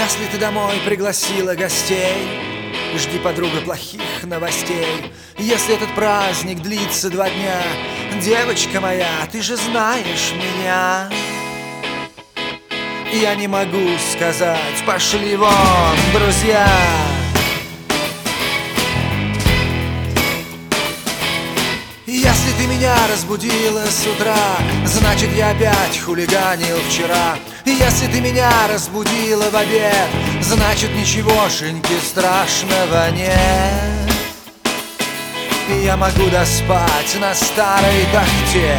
Если ты домой пригласила гостей, жди, подруга, плохих новостей. Если этот праздник длится 2 дня, девочка моя, ты же знаешь меня. Я не могу сказать: пошли вон, друзья. Если ты меня разбудила с утра, значит, я опять хулиганил вчера. Если ты меня разбудила в обед, значит, ничегошеньки страшного нет. Я могу доспать на старой тахте.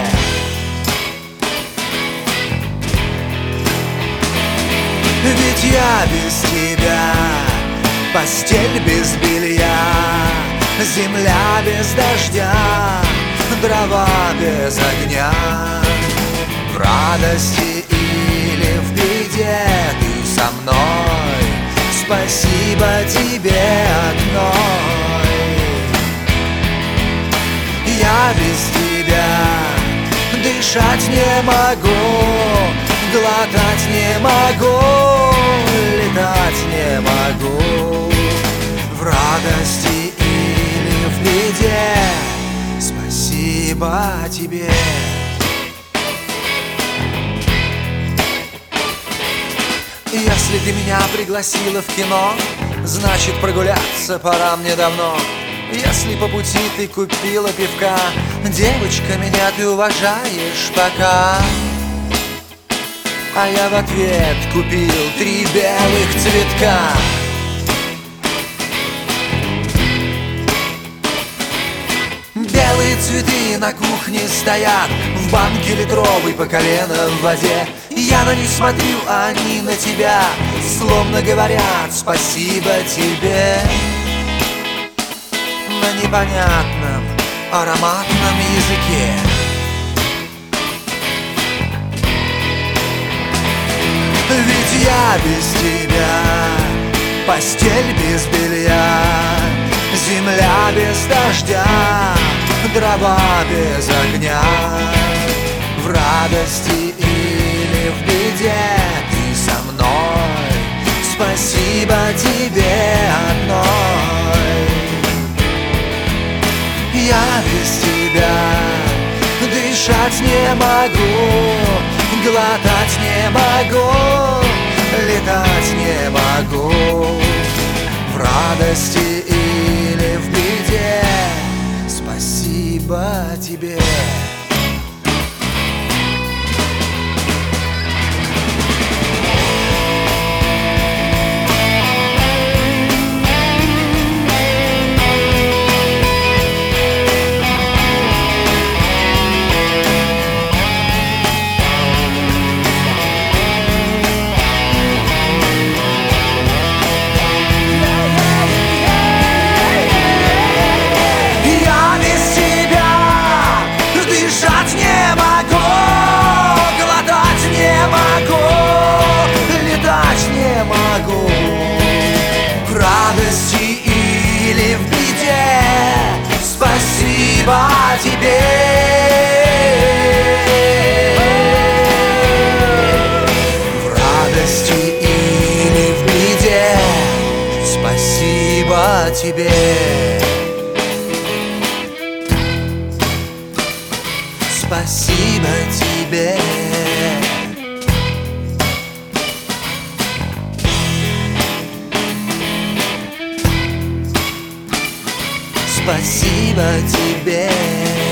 Ведь я без тебя, постель без белья, земля без дождя, дрова без огня. В радости или в беде ты со мной, спасибо тебе одной. Я без тебя дышать не могу, глотать не могу, летать не могу. В радости или в беде спасибо тебе. Если ты меня пригласила в кино, значит, прогуляться пора мне давно. Если по пути ты купила пивка, девочка, меня ты уважаешь пока. А я в ответ купил 3 белых цветка. Белые цветы на кухне стоят в банке литровой по колено в воде. Я на них смотрю, а они на тебя, словно говорят: спасибо тебе. На непонятном ароматном языке. Ведь я без тебя, постель без белья, земля без дождя, дрова без огня. В радости или в беде ты со мной, спасибо тебе одной. Я без тебя дышать не могу, глотать не могу, летать не могу. В радости или в беде спасибо тебе. В радости или в беде спасибо тебе. В радости или в беде спасибо тебе. Спасибо тебе. Спасибо тебе.